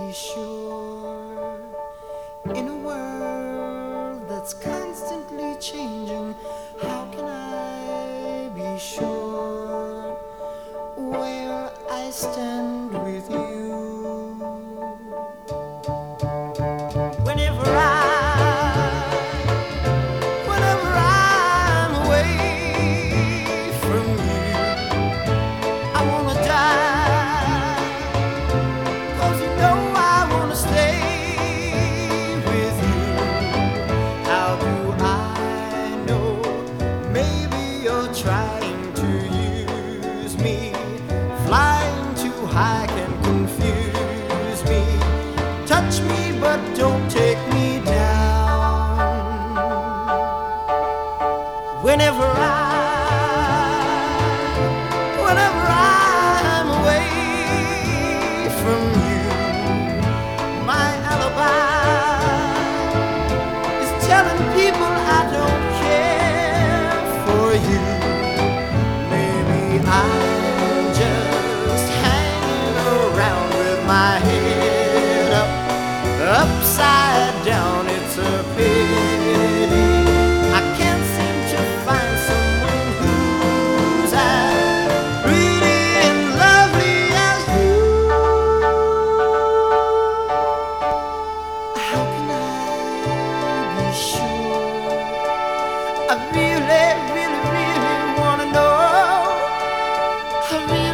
be sure in a world that's constantly changing? How can I be sure where I stand with you? Whenever I'm away from you, I wanna die, 'cause you know I wanna stay with you. How do I know? Maybe you're trying to use me. Flying too high can confuse me. Touch me but don't take me down. Whenever I'm away from you, my alibi is telling people I don't care for you. Maybe I'm just hanging around with my head up, upside down. It's a pity I can't seem to find someone who's as pretty and lovely as you. How can I be sure? I really wanna know. I really